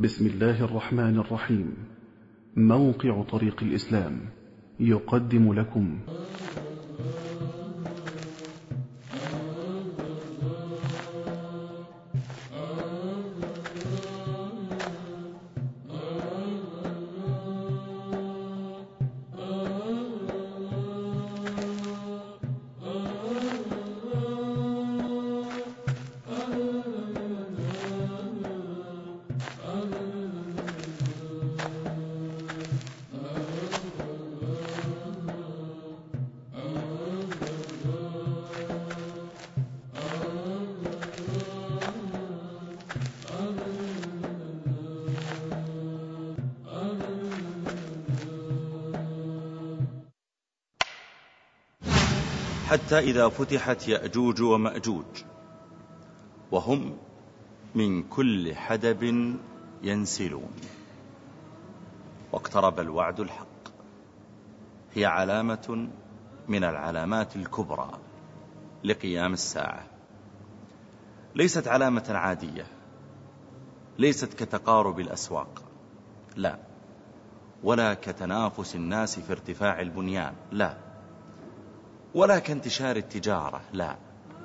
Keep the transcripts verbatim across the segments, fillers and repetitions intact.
بسم الله الرحمن الرحيم. موقع طريق الإسلام يقدم لكم حتى إذا فتحت يأجوج ومأجوج وهم من كل حدب ينسلون واقترب الوعد الحق. هي علامة من العلامات الكبرى لقيام الساعة، ليست علامة عادية، ليست كتقارب الأسواق، لا، ولا كتنافس الناس في ارتفاع البنيان، لا، ولا كانتشار التجارة، لا،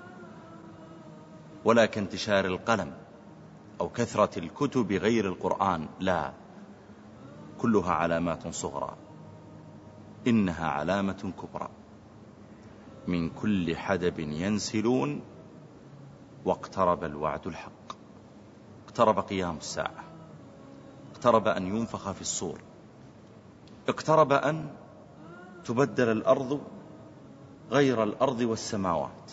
ولا كانتشار القلم أو كثرة الكتب غير القرآن، لا، كلها علامات صغرى، إنها علامة كبرى. من كل حدب ينسلون واقترب الوعد الحق. اقترب قيام الساعة، اقترب أن ينفخ في الصور، اقترب أن تبدل الأرض غير الأرض والسماوات،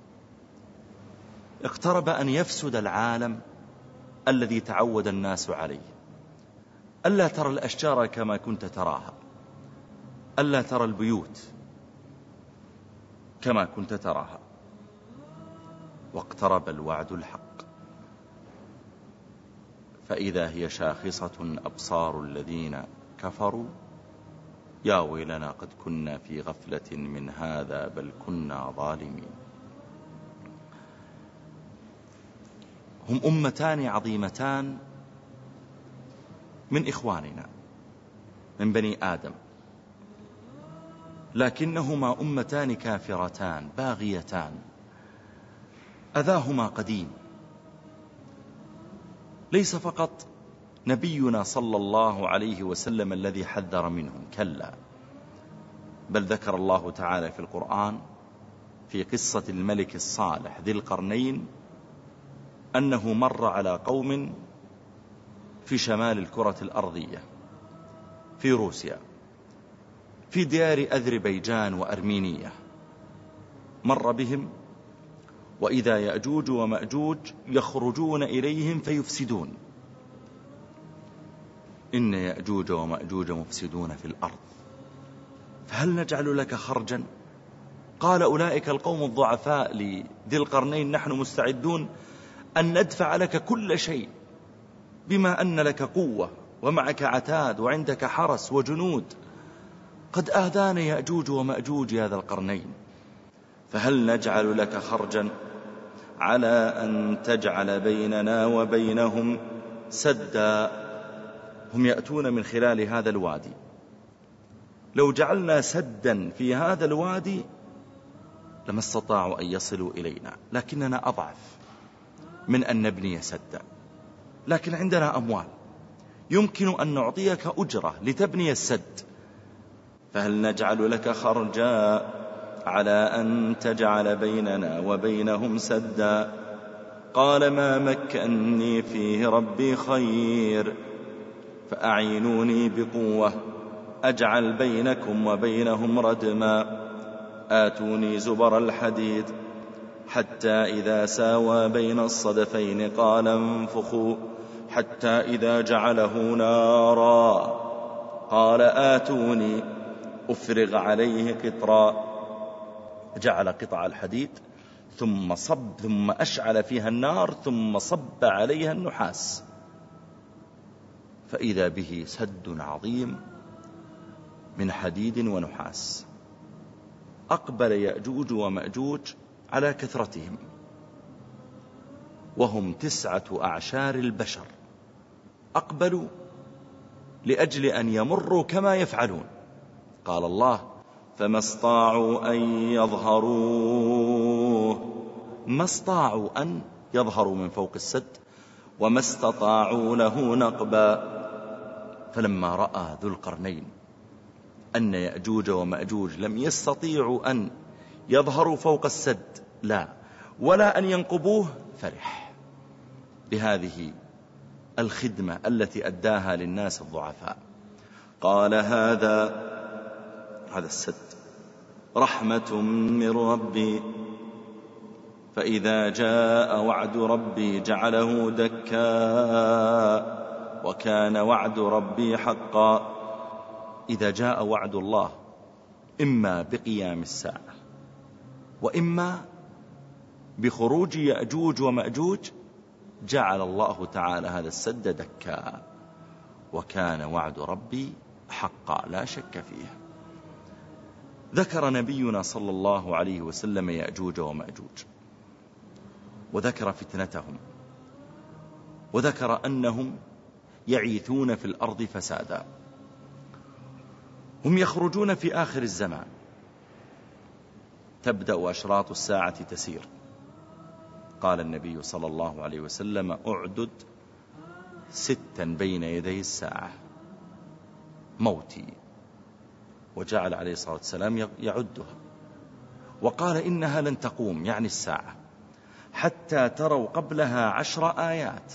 اقترب أن يفسد العالم الذي تعود الناس عليه. ألا ترى الأشجار كما كنت تراها، ألا ترى البيوت كما كنت تراها. واقترب الوعد الحق، فإذا هي شاخصة أبصار الذين كفروا يا ويلنا قد كنا في غفلة من هذا بل كنا ظالمين. هم أمتان عظيمتان من إخواننا من بني آدم، لكنهما أمتان كافرتان باغيتان، أذاهما قديم. ليس فقط نبينا صلى الله عليه وسلم الذي حذر منهم، كلا، بل ذكر الله تعالى في القرآن في قصة الملك الصالح ذي القرنين أنه مر على قوم في شمال الكرة الأرضية في روسيا، في ديار أذربيجان وأرمينية. مر بهم وإذا يأجوج ومأجوج يخرجون إليهم فيفسدون. إن يأجوج ومأجوج مفسدون في الأرض فهل نجعل لك خرجا؟ قال أولئك القوم الضعفاء لذي القرنين نحن مستعدون أن ندفع لك كل شيء، بما أن لك قوة ومعك عتاد وعندك حرس وجنود. قد آذانا يأجوج ومأجوج يا ذا القرنين، فهل نجعل لك خرجا على أن تجعل بيننا وبينهم سدا. هم يأتون من خلال هذا الوادي، لو جعلنا سدا في هذا الوادي لما استطاعوا أن يصلوا إلينا، لكننا أضعف من أن نبني سدا، لكن عندنا أموال يمكن أن نعطيك أجرة لتبني السد. فهل نجعل لك خرجا على أن تجعل بيننا وبينهم سدا. قال ما مكنني فيه ربي خير فأعينوني بقوة أجعل بينكم وبينهم ردما آتوني زبر الحديد حتى إذا ساوى بين الصدفين قال انفخوا حتى إذا جعله نارا قال آتوني أفرغ عليه قطرا. جعل قطع الحديد ثم صب ثم أشعل فيها النار ثم صب عليها النحاس، فإذا به سد عظيم من حديد ونحاس. أقبل يأجوج ومأجوج على كثرتهم وهم تسعة أعشار البشر، أقبلوا لأجل أن يمروا كما يفعلون. قال الله: فما استطاعوا أن يظهروه، ما استطاعوا أن يظهروا من فوق السد، وما استطاعوا له نقبا. فلما رأى ذو القرنين أن يأجوج ومأجوج لم يستطيعوا أن يظهروا فوق السد لا ولا أن ينقبوه، فرح بهذه الخدمة التي أداها للناس الضعفاء. قال: هذا هذا السد رحمة من ربي، فإذا جاء وعد ربي جعله دكا وكان وعد ربي حقا. إذا جاء وعد الله إما بقيام الساعة وإما بخروج يأجوج ومأجوج، جعل الله تعالى هذا السد دكا، وكان وعد ربي حقا لا شك فيه. ذكر نبينا صلى الله عليه وسلم يأجوج ومأجوج، وذكر فتنتهم، وذكر أنهم يعيثون في الأرض فسادا. هم يخرجون في آخر الزمان، تبدأ أشراط الساعة تسير. قال النبي صلى الله عليه وسلم: أعدد ستا بين يدي الساعة، موتي. وجعل عليه الصلاة والسلام يعدها، وقال: إنها لن تقوم، يعني الساعة، حتى تروا قبلها عشر آيات.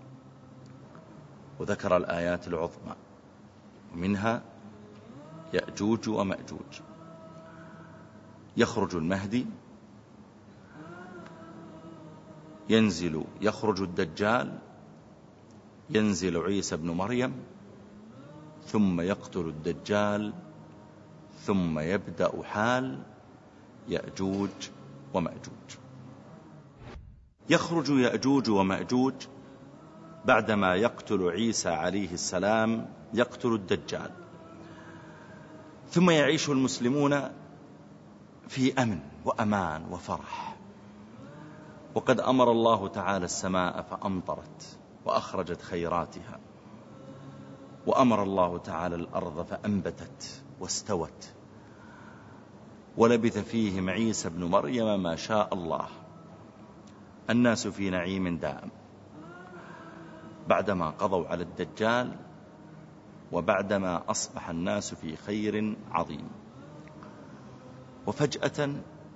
وذكر الآيات العظمى، ومنها يأجوج ومأجوج. يخرج المهدي، ينزل يخرج الدجال، ينزل عيسى بن مريم، ثم يقتل الدجال، ثم يبدأ حال يأجوج ومأجوج. يخرج يأجوج ومأجوج بعدما يقتل عيسى عليه السلام، يقتل الدجال، ثم يعيش المسلمون في أمن وأمان وفرح. وقد أمر الله تعالى السماء فأمطرت وأخرجت خيراتها، وأمر الله تعالى الأرض فأنبتت واستوت، ولبث فيهم عيسى بن مريم ما شاء الله. الناس في نعيم دائم بعدما قضوا على الدجال، وبعدما أصبح الناس في خير عظيم. وفجأة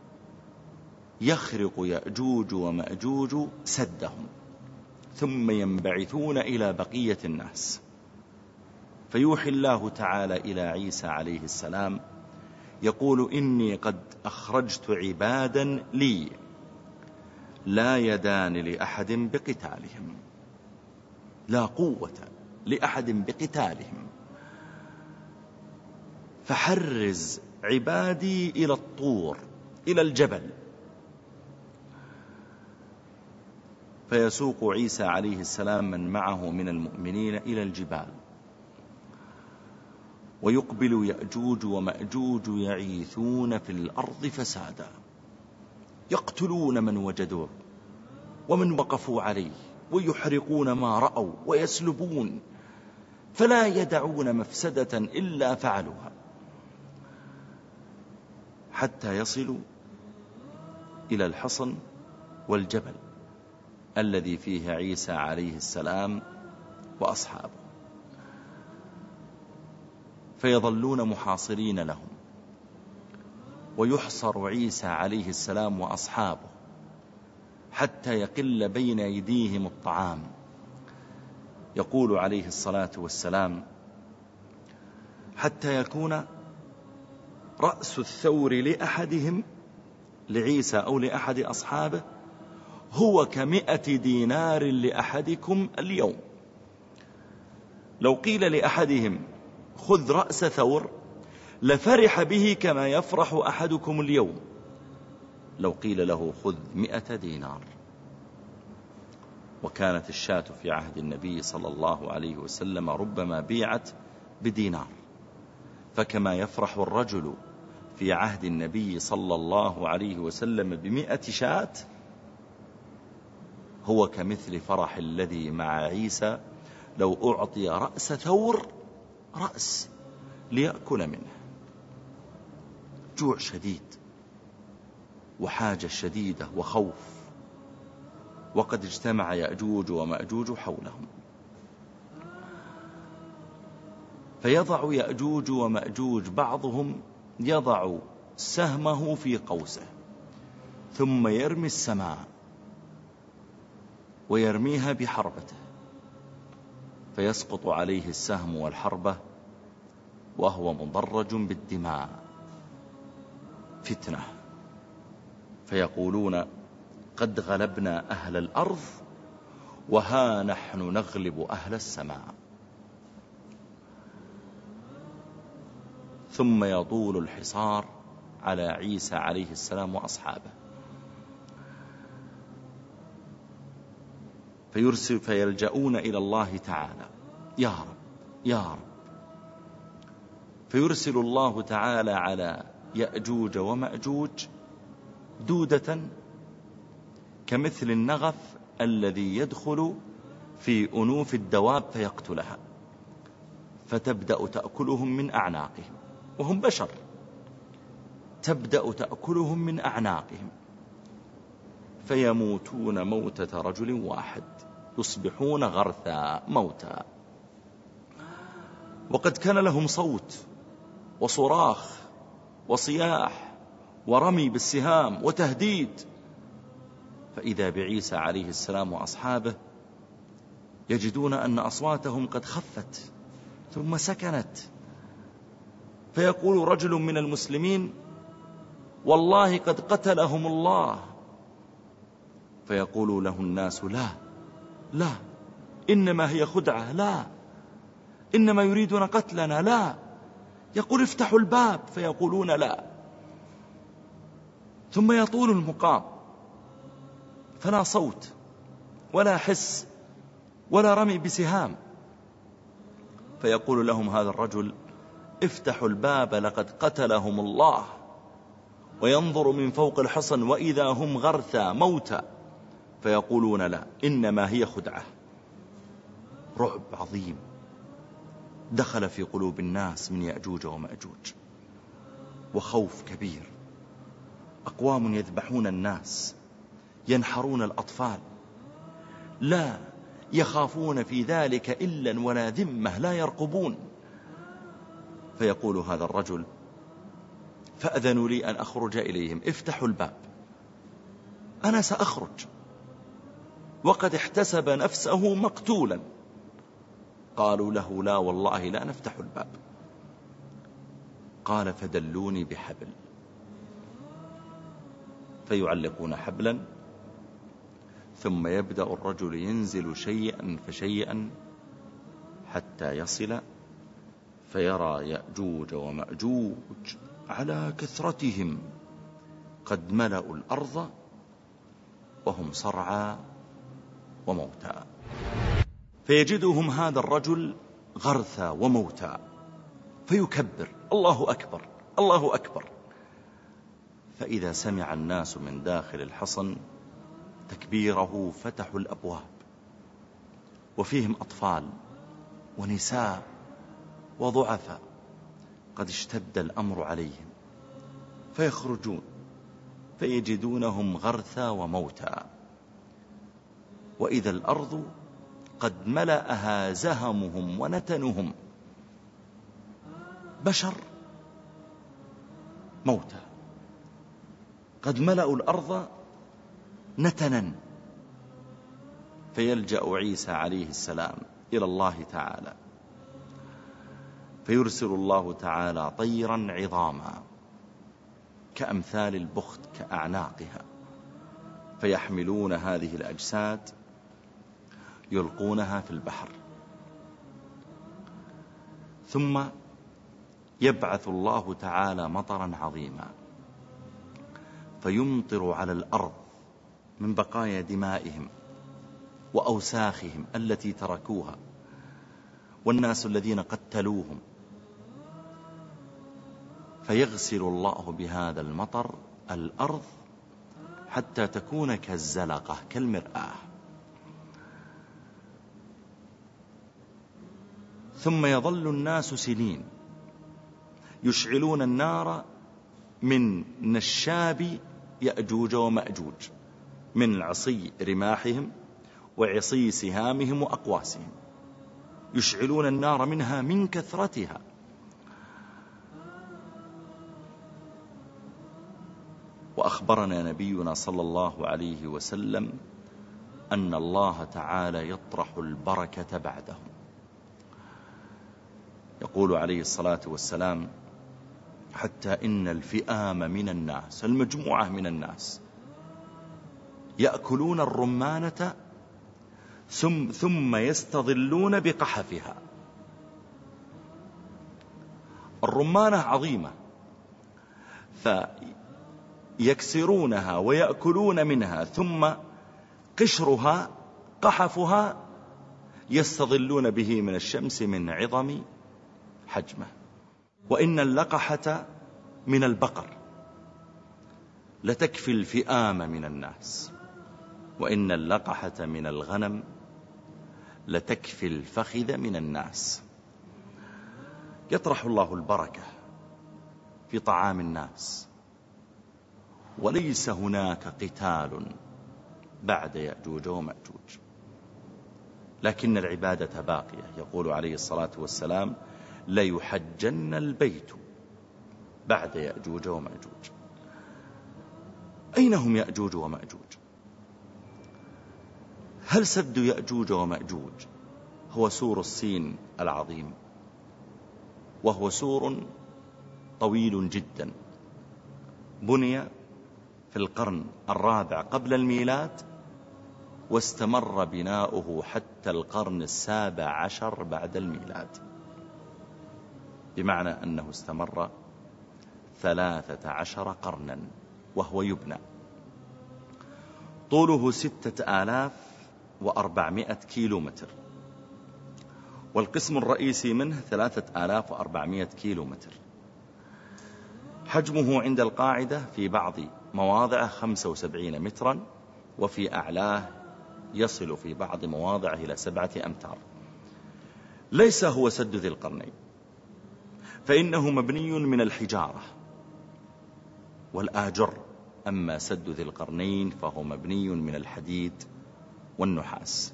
يخرق يأجوج ومأجوج سدهم، ثم ينبعثون إلى بقية الناس، فيوحي الله تعالى إلى عيسى عليه السلام يقول: إني قد أخرجت عبادا لي لا يدان لأحد بقتالهم، لا قوة لأحد بقتالهم، فحرز عبادي إلى الطور، إلى الجبل. فيسوق عيسى عليه السلام من معه من المؤمنين إلى الجبال، ويقبل يأجوج ومأجوج يعيثون في الأرض فسادا، يقتلون من وجدوه ومن وقفوا عليه، ويحرقون ما رأوا ويسلبون، فلا يدعون مفسدة إلا فعلوها، حتى يصلوا إلى الحصن والجبل الذي فيه عيسى عليه السلام وأصحابه، فيظلون محاصرين لهم، ويحصر عيسى عليه السلام وأصحابه حتى يقل بين أيديهم الطعام. يقول عليه الصلاة والسلام: حتى يكون رأس الثور لأحدهم، لعيسى أو لأحد أصحابه، هو كمئة دينار لأحدكم اليوم. لو قيل لأحدهم: خذ رأس ثور، لفرح به كما يفرح أحدكم اليوم لو قيل له: خذ مئة دينار. وكانت الشاة في عهد النبي صلى الله عليه وسلم ربما بيعت بدينار، فكما يفرح الرجل في عهد النبي صلى الله عليه وسلم بمئة شاة، هو كمثل فرح الذي مع عيسى لو أعطي رأس ثور رأس ليأكل منه. جوع شديد وحاجة شديدة وخوف، وقد اجتمع يأجوج ومأجوج حولهم. فيضع يأجوج ومأجوج بعضهم يضع سهمه في قوسه، ثم يرمي السماء ويرميها بحربته، فيسقط عليه السهم والحربة وهو مضرج بالدماء. فتنة. فيقولون قد غلبنا أهل الأرض وها نحن نغلب أهل السماء. ثم يطول الحصار على عيسى عليه السلام وأصحابه، فيرسل فيلجؤون إلى الله تعالى: يا رب يا رب. فيرسل الله تعالى على يأجوج ومأجوج دودة كمثل النغف الذي يدخل في أنوف الدواب فيقتلها، فتبدأ تأكلهم من أعناقهم، وهم بشر، تبدأ تأكلهم من أعناقهم، فيموتون موتة رجل واحد، يصبحون غرثا موتى. وقد كان لهم صوت وصراخ وصياح ورمي بالسهام وتهديد، فإذا بعيسى عليه السلام وأصحابه يجدون أن أصواتهم قد خفت ثم سكنت. فيقول رجل من المسلمين: والله قد قتلهم الله. فيقول له الناس: لا لا، إنما هي خدعة، لا، إنما يريدون قتلنا، لا. يقول: افتحوا الباب، فيقولون لا. ثم يطول المقام، فلا صوت ولا حس ولا رمي بسهام. فيقول لهم هذا الرجل: افتحوا الباب لقد قتلهم الله. وينظر من فوق الحصن وإذا هم غرثى موتى، فيقولون لا، إنما هي خدعة. رعب عظيم دخل في قلوب الناس من يأجوج ومأجوج، وخوف كبير. أقوام يذبحون الناس، ينحرون الأطفال، لا يخافون في ذلك إلا ولا ذمة، لا يرقبون. فيقول هذا الرجل: فأذنوا لي أن أخرج إليهم، افتحوا الباب، أنا سأخرج. وقد احتسب نفسه مقتولا. قالوا له: لا والله لا نفتح الباب. قال: فدلوني بحبل. فيعلقون حبلا، ثم يبدأ الرجل ينزل شيئا فشيئا حتى يصل، فيرى يأجوج ومأجوج على كثرتهم قد ملأوا الأرض وهم صرعى وموتى. فيجدهم هذا الرجل غرثى وموتى، فيكبر: الله أكبر الله أكبر. فإذا سمع الناس من داخل الحصن تكبيره فتحوا الأبواب، وفيهم أطفال ونساء وضعفاء قد اشتد الأمر عليهم، فيخرجون فيجدونهم غرثى وموتى، وإذا الأرض قد ملأها زهمهم ونتنهم، بشر موتى قد ملأوا الأرض نتنا. فيلجأ عيسى عليه السلام إلى الله تعالى، فيرسل الله تعالى طيرا عظاما كأمثال البخت كأعناقها، فيحملون هذه الأجساد يلقونها في البحر. ثم يبعث الله تعالى مطرا عظيما، فيمطر على الأرض من بقايا دمائهم وأوساخهم التي تركوها والناس الذين قتلوهم، فيغسل الله بهذا المطر الأرض حتى تكون كالزلقة كالمرآة. ثم يظل الناس سنين يشعلون النار من نشاب يأجوج ومأجوج، من عصي رماحهم وعصي سهامهم وأقواسهم، يشعلون النار منها من كثرتها. وأخبرنا نبينا صلى الله عليه وسلم أن الله تعالى يطرح البركة بعدهم. يقول عليه الصلاة والسلام: حتى إن الفئام من الناس، المجموعة من الناس، يأكلون الرمانة ثم, ثم يستظلون بقحفها. الرمانة عظيمة، فيكسرونها ويأكلون منها، ثم قشرها قحفها يستظلون به من الشمس من عظم حجمه. وإن اللقحة من البقر لتكفي الفئام من الناس، وإن اللقحة من الغنم لتكفي الفخذ من الناس. يطرح الله البركة في طعام الناس، وليس هناك قتال بعد يأجوج ومأجوج، لكن العبادة باقية. يقول عليه الصلاة والسلام: ليحجن البيت بعد يأجوج ومأجوج. أين هم يأجوج ومأجوج؟ هل سد يأجوج ومأجوج هو سور الصين العظيم؟ وهو سور طويل جدا، بني في القرن الرابع قبل الميلاد، واستمر بناؤه حتى القرن السابع عشر بعد الميلاد، بمعنى أنه استمر ثلاثة عشر قرنا وهو يبنى. طوله ستة آلاف وأربعمائة كيلو متر، والقسم الرئيسي منه ثلاثة آلاف وأربعمائة كيلو متر. حجمه عند القاعدة في بعض مواضعه خمسة وسبعين مترا، وفي أعلاه يصل في بعض مواضعه إلى سبعة أمتار. ليس هو سد ذي القرنين، فإنه مبني من الحجارة والآجر، أما سد ذي القرنين فهو مبني من الحديد والنحاس.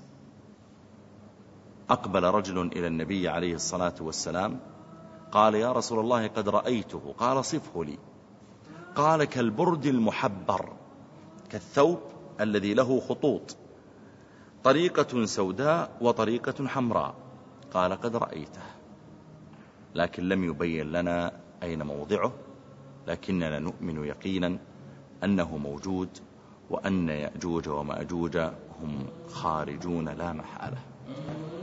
أقبل رجل إلى النبي عليه الصلاة والسلام قال: يا رسول الله قد رأيته. قال: صفه لي. قال: كالبرد المحبر، كالثوب الذي له خطوط، طريقة سوداء وطريقة حمراء. قال: قد رأيته، لكن لم يبين لنا أين موضعه، لكننا نؤمن يقينا أنه موجود، وأن يأجوج ومأجوج هم خارجون لا محالة.